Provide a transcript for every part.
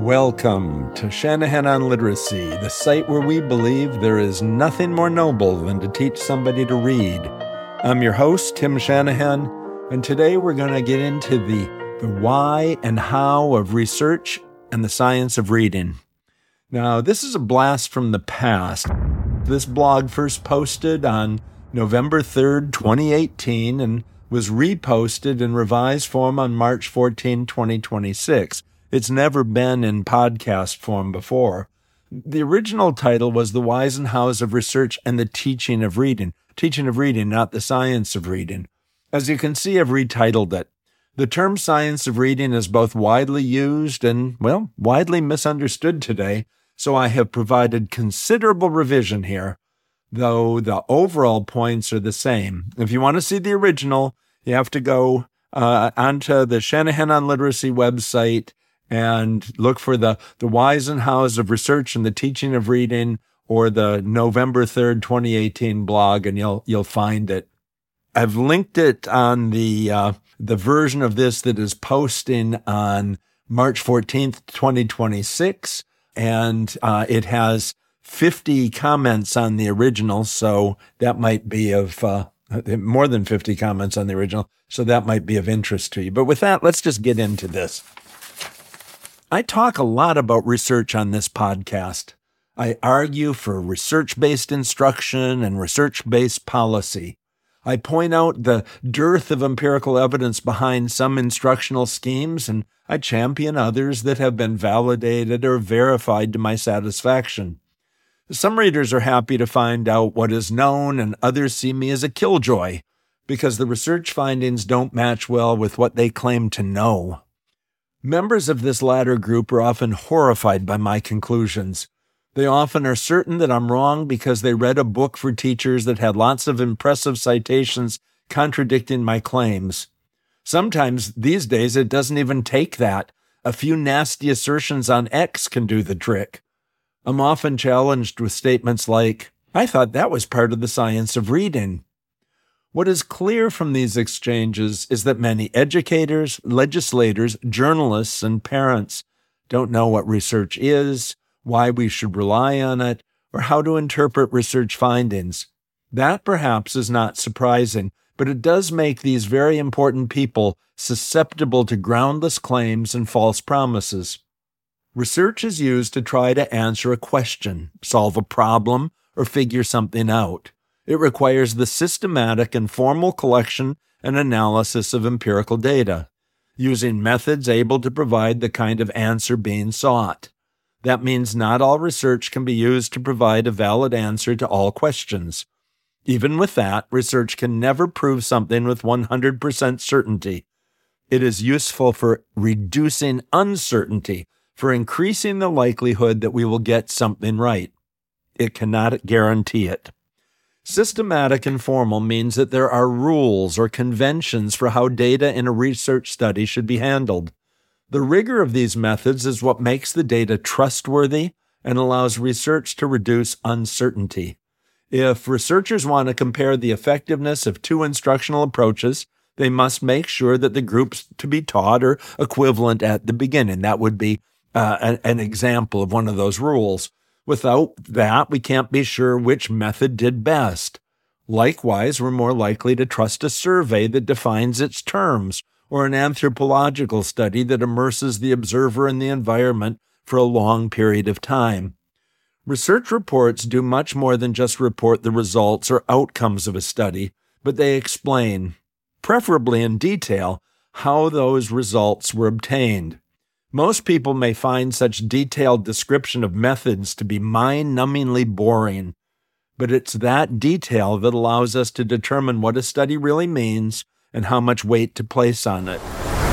Welcome to Shanahan on Literacy, the site where we believe there is nothing more noble than to teach somebody to read. I'm your host, Tim Shanahan, and today we're going to get into the why and how of research and the science of reading. Now, this is a blast from the past. This blog first posted on November 3rd, 2018, and was reposted in revised form on March 14, 2026. It's never been in podcast form before. The original title was The Whys and Hows of Research and the Teaching of Reading. Teaching of reading, not the science of reading. As you can see, I've retitled it. The term science of reading is both widely used and, widely misunderstood today, so I have provided considerable revision here, though the overall points are the same. If you want to see the original, you have to go onto the Shanahan on Literacy website and look for the Whys and Hows of Research and the Teaching of Reading, or the November 3rd, 2018 blog, and you'll find it. I've linked it on the version of this that is posting on March 14th, 2026, and it has 50 comments on the original, so that might be of more than 50 comments on the original, so that might be of interest to you. But with that, let's just get into this. I talk a lot about research on this podcast. I argue for research-based instruction and research-based policy. I point out the dearth of empirical evidence behind some instructional schemes, and I champion others that have been validated or verified to my satisfaction. Some readers are happy to find out what is known, and others see me as a killjoy because the research findings don't match well with what they claim to know. Members of this latter group are often horrified by my conclusions. They often are certain that I'm wrong because they read a book for teachers that had lots of impressive citations contradicting my claims. Sometimes, these days, it doesn't even take that. A few nasty assertions on X can do the trick. I'm often challenged with statements like, "I thought that was part of the science of reading." What is clear from these exchanges is that many educators, legislators, journalists, and parents don't know what research is, why we should rely on it, or how to interpret research findings. That perhaps is not surprising, but it does make these very important people susceptible to groundless claims and false promises. Research is used to try to answer a question, solve a problem, or figure something out. It requires the systematic and formal collection and analysis of empirical data, using methods able to provide the kind of answer being sought. That means not all research can be used to provide a valid answer to all questions. Even with that, research can never prove something with 100% certainty. It is useful for reducing uncertainty, for increasing the likelihood that we will get something right. It cannot guarantee it. Systematic and formal means that there are rules or conventions for how data in a research study should be handled. The rigor of these methods is what makes the data trustworthy and allows research to reduce uncertainty. If researchers want to compare the effectiveness of two instructional approaches, they must make sure that the groups to be taught are equivalent at the beginning. That would be an example of one of those rules. Without that, we can't be sure which method did best. Likewise, we're more likely to trust a survey that defines its terms, or an anthropological study that immerses the observer in the environment for a long period of time. Research reports do much more than just report the results or outcomes of a study, but they explain, preferably in detail, how those results were obtained. Most people may find such detailed description of methods to be mind-numbingly boring, but it's that detail that allows us to determine what a study really means and how much weight to place on it.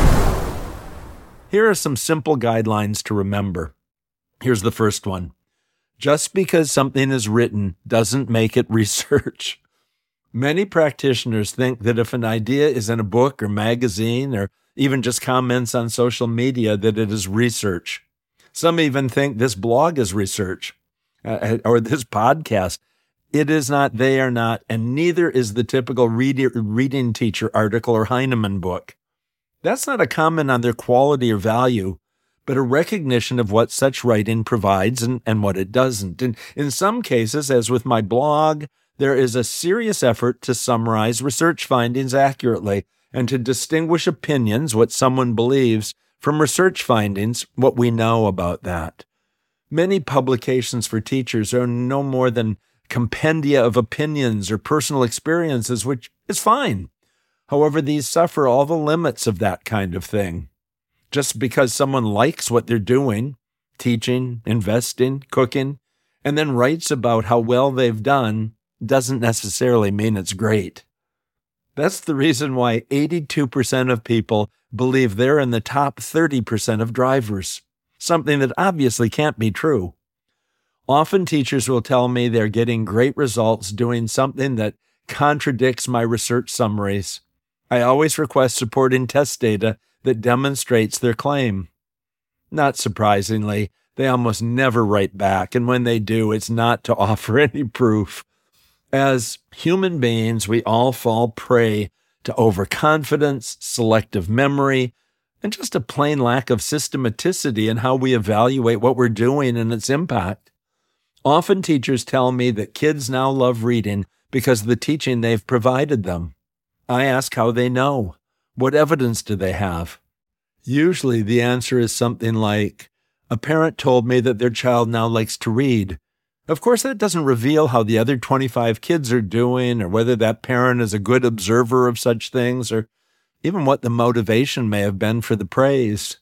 Here are some simple guidelines to remember. Here's the first one. Just because something is written doesn't make it research. Many practitioners think that if an idea is in a book or magazine or even just comments on social media, that it is research. Some even think this blog is research, or this podcast. It is not, they are not, and neither is the typical reading teacher article or Heinemann book. That's not a comment on their quality or value, but a recognition of what such writing provides and what it doesn't. And in some cases, as with my blog, there is a serious effort to summarize research findings accurately and to distinguish opinions, what someone believes, from research findings, what we know about that. Many publications for teachers are no more than compendia of opinions or personal experiences, which is fine. However, these suffer all the limits of that kind of thing. Just because someone likes what they're doing, teaching, investing, cooking, and then writes about how well they've done, doesn't necessarily mean it's great. That's the reason why 82% of people believe they're in the top 30% of drivers, something that obviously can't be true. Often teachers will tell me they're getting great results doing something that contradicts my research summaries. I always request supporting test data that demonstrates their claim. Not surprisingly, they almost never write back, and when they do, it's not to offer any proof. As human beings, we all fall prey to overconfidence, selective memory, and just a plain lack of systematicity in how we evaluate what we're doing and its impact. Often teachers tell me that kids now love reading because of the teaching they've provided them. I ask how they know. What evidence do they have? Usually the answer is something like, a parent told me that their child now likes to read. Of course, that doesn't reveal how the other 25 kids are doing or whether that parent is a good observer of such things or even what the motivation may have been for the praise.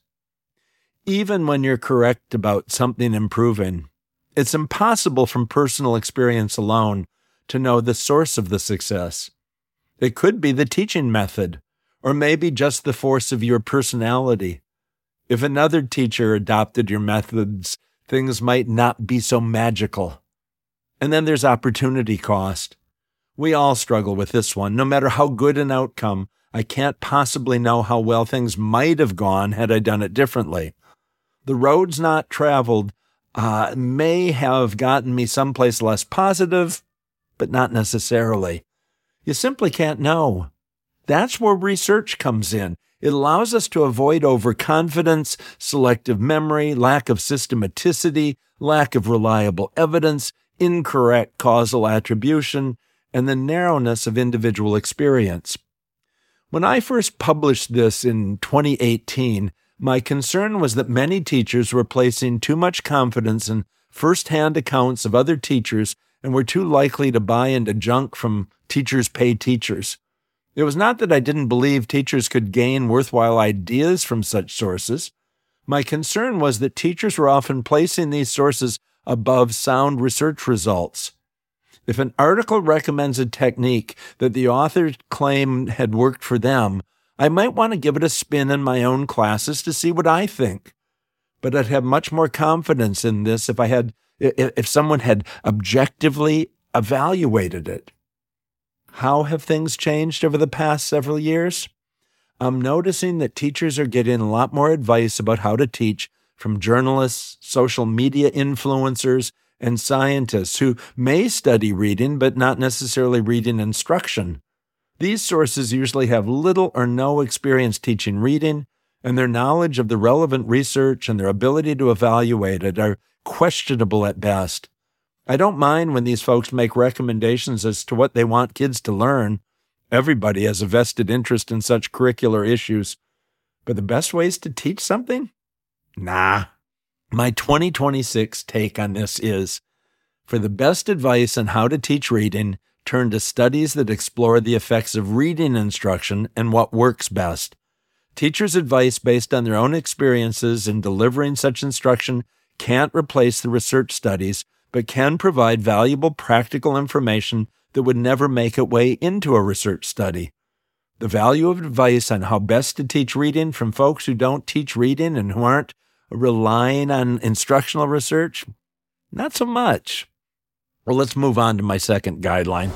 Even when you're correct about something improving, it's impossible from personal experience alone to know the source of the success. It could be the teaching method, or maybe just the force of your personality. If another teacher adopted your methods, things might not be so magical. And then there's opportunity cost. We all struggle with this one. No matter how good an outcome, I can't possibly know how well things might have gone had I done it differently. The roads not traveled may have gotten me someplace less positive, but not necessarily. You simply can't know. That's where research comes in. It allows us to avoid overconfidence, selective memory, lack of systematicity, lack of reliable evidence, incorrect causal attribution, and the narrowness of individual experience. When I first published this in 2018, my concern was that many teachers were placing too much confidence in first-hand accounts of other teachers and were too likely to buy into junk from teachers pay teachers. It was not that I didn't believe teachers could gain worthwhile ideas from such sources. My concern was that teachers were often placing these sources above sound research results. If an article recommends a technique that the author claimed had worked for them, I might want to give it a spin in my own classes to see what I think. But I'd have much more confidence in this if someone had objectively evaluated it. How have things changed over the past several years? I'm noticing that teachers are getting a lot more advice about how to teach from journalists, social media influencers, and scientists who may study reading but not necessarily reading instruction. These sources usually have little or no experience teaching reading, and their knowledge of the relevant research and their ability to evaluate it are questionable at best. I don't mind when these folks make recommendations as to what they want kids to learn. Everybody has a vested interest in such curricular issues. But the best ways to teach something? Nah. My 2026 take on this is, for the best advice on how to teach reading, turn to studies that explore the effects of reading instruction and what works best. Teachers' advice based on their own experiences in delivering such instruction can't replace the research studies, but can provide valuable practical information that would never make its way into a research study. The value of advice on how best to teach reading from folks who don't teach reading and who aren't relying on instructional research? Not so much. Well, let's move on to my second guideline.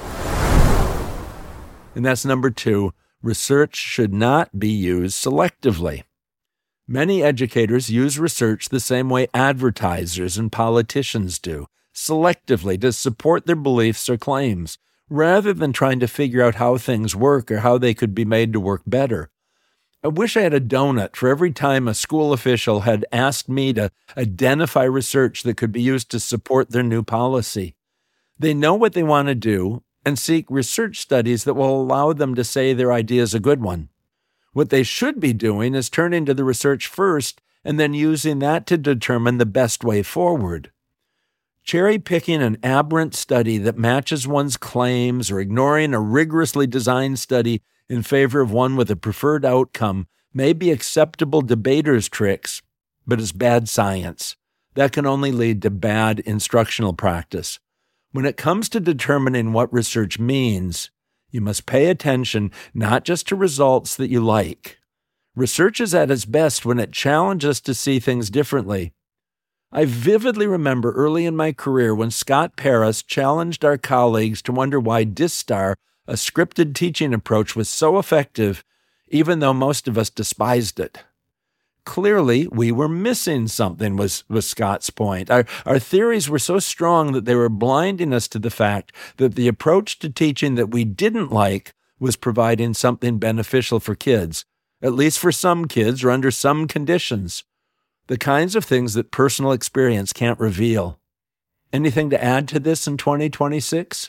And that's number 2, research should not be used selectively. Many educators use research the same way advertisers and politicians do, selectively to support their beliefs or claims, rather than trying to figure out how things work or how they could be made to work better. I wish I had a donut for every time a school official had asked me to identify research that could be used to support their new policy. They know what they want to do and seek research studies that will allow them to say their idea is a good one. What they should be doing is turning to the research first and then using that to determine the best way forward. Cherry-picking an aberrant study that matches one's claims or ignoring a rigorously designed study in favor of one with a preferred outcome may be acceptable debaters' tricks, but it's bad science. That can only lead to bad instructional practice. When it comes to determining what research means, you must pay attention not just to results that you like. Research is at its best when it challenges us to see things differently. I vividly remember early in my career when Scott Paris challenged our colleagues to wonder why DISSTAR, a scripted teaching approach, was so effective, even though most of us despised it. Clearly, we were missing something, was Scott's point. Our theories were so strong that they were blinding us to the fact that the approach to teaching that we didn't like was providing something beneficial for kids, at least for some kids or under some conditions, the kinds of things that personal experience can't reveal. Anything to add to this in 2026?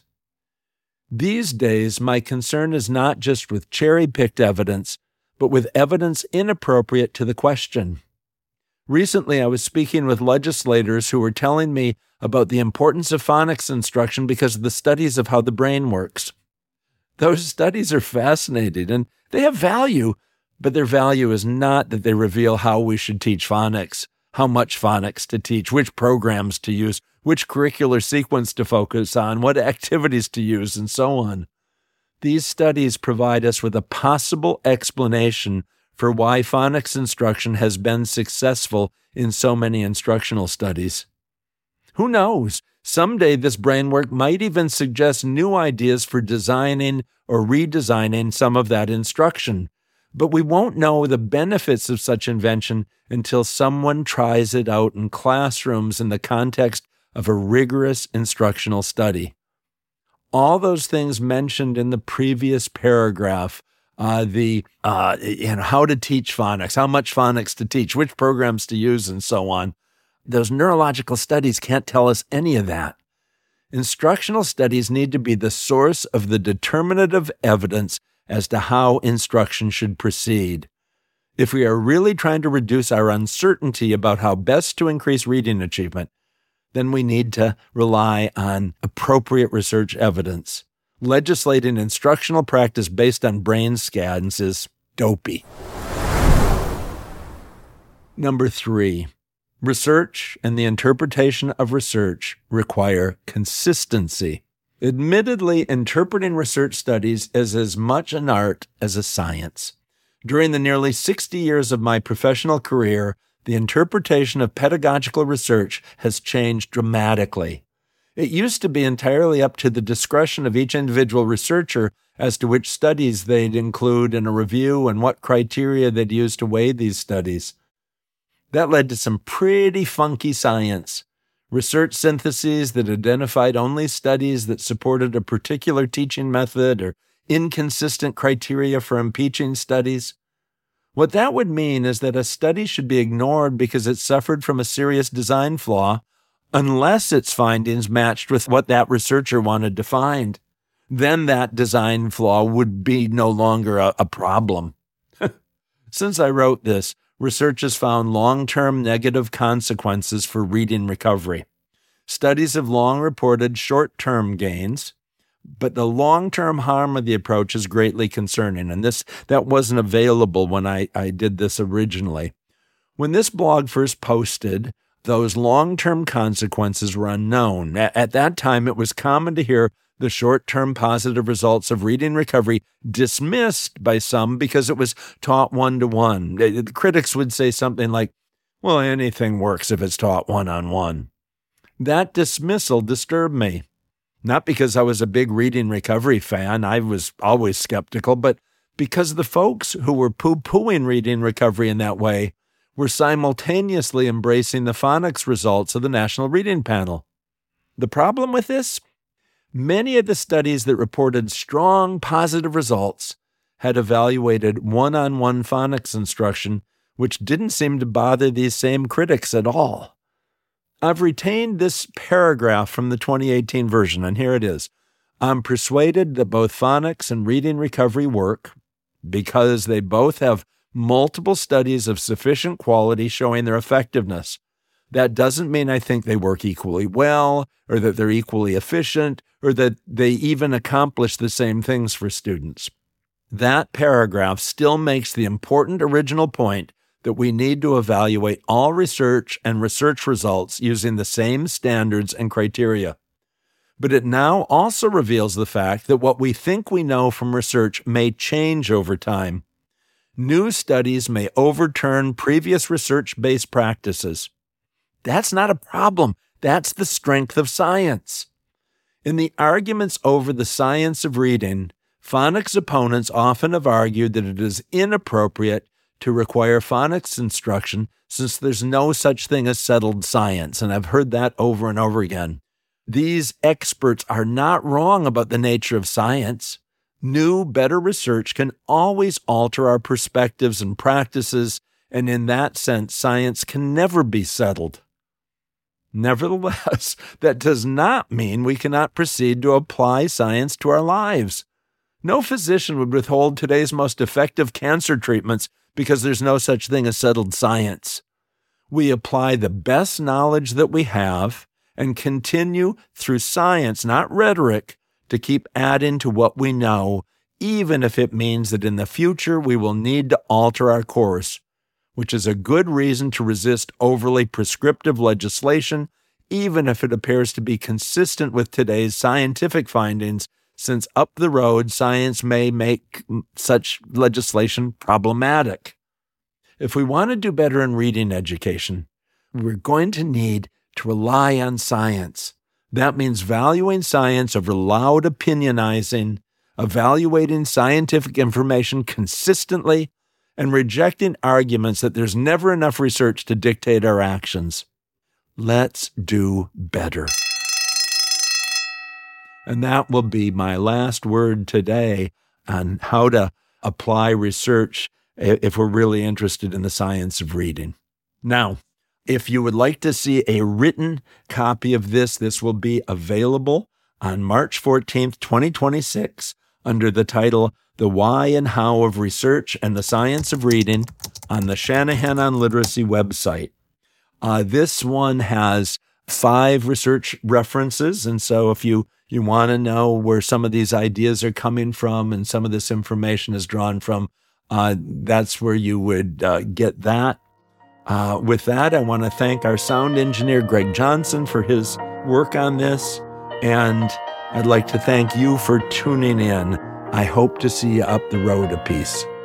These days, my concern is not just with cherry-picked evidence, but with evidence inappropriate to the question. Recently, I was speaking with legislators who were telling me about the importance of phonics instruction because of the studies of how the brain works. Those studies are fascinating, and they have value, but their value is not that they reveal how we should teach phonics, how much phonics to teach, which programs to use, which curricular sequence to focus on, what activities to use, and so on. These studies provide us with a possible explanation for why phonics instruction has been successful in so many instructional studies. Who knows? Someday this brain work might even suggest new ideas for designing or redesigning some of that instruction. But we won't know the benefits of such invention until someone tries it out in classrooms in the context of a rigorous instructional study. All those things mentioned in the previous paragraph, how to teach phonics, how much phonics to teach, which programs to use, and so on, those neurological studies can't tell us any of that. Instructional studies need to be the source of the determinative evidence as to how instruction should proceed. If we are really trying to reduce our uncertainty about how best to increase reading achievement, then we need to rely on appropriate research evidence. Legislating instructional practice based on brain scans is dopey. Number 3, research and the interpretation of research require consistency. Admittedly, interpreting research studies is as much an art as a science. During the nearly 60 years of my professional career, the interpretation of pedagogical research has changed dramatically. It used to be entirely up to the discretion of each individual researcher as to which studies they'd include in a review and what criteria they'd use to weigh these studies. That led to some pretty funky science. Research syntheses that identified only studies that supported a particular teaching method or inconsistent criteria for impeaching studies. What that would mean is that a study should be ignored because it suffered from a serious design flaw, unless its findings matched with what that researcher wanted to find. Then that design flaw would be no longer a problem. Since I wrote this, research has found long-term negative consequences for reading recovery. Studies have long reported short-term gains, but the long-term harm of the approach is greatly concerning, and that wasn't available when I did this originally. When this blog first posted, those long-term consequences were unknown. At that time, it was common to hear the short-term positive results of reading recovery dismissed by some because it was taught one-to-one. The critics would say something like, well, anything works if it's taught one-on-one. That dismissal disturbed me. Not because I was a big reading recovery fan, I was always skeptical, but because the folks who were poo-pooing reading recovery in that way were simultaneously embracing the phonics results of the National Reading Panel. The problem with this? Many of the studies that reported strong positive results had evaluated one-on-one phonics instruction, which didn't seem to bother these same critics at all. I've retained this paragraph from the 2018 version, and here it is. I'm persuaded that both phonics and reading recovery work because they both have multiple studies of sufficient quality showing their effectiveness. That doesn't mean I think they work equally well, or that they're equally efficient, or that they even accomplish the same things for students. That paragraph still makes the important original point that we need to evaluate all research and research results using the same standards and criteria. But it now also reveals the fact that what we think we know from research may change over time. New studies may overturn previous research-based practices. That's not a problem. That's the strength of science. In the arguments over the science of reading, phonics opponents often have argued that it is inappropriate to require phonics instruction since there's no such thing as settled science, and I've heard that over and over again. These experts are not wrong about the nature of science. New, better research can always alter our perspectives and practices, and in that sense, science can never be settled. Nevertheless, that does not mean we cannot proceed to apply science to our lives. No physician would withhold today's most effective cancer treatments because there's no such thing as settled science. We apply the best knowledge that we have and continue through science, not rhetoric, to keep adding to what we know, even if it means that in the future we will need to alter our course, which is a good reason to resist overly prescriptive legislation, even if it appears to be consistent with today's scientific findings, since up the road science may make such legislation problematic. If we want to do better in reading education, we're going to need to rely on science. That means valuing science over loud opinionizing, evaluating scientific information consistently, and rejecting arguments that there's never enough research to dictate our actions. Let's do better. And that will be my last word today on how to apply research if we're really interested in the science of reading. Now, if you would like to see a written copy of this will be available on March 14th, 2026, under the title The Why and How of Research and the Science of Reading on the Shanahan on Literacy website. This one has 5 research references, and so if you want to know where some of these ideas are coming from and some of this information is drawn from, that's where you would get that. With that, I want to thank our sound engineer, Greg Johnson, for his work on this, and I'd like to thank you for tuning in. I hope to see you up the road a piece.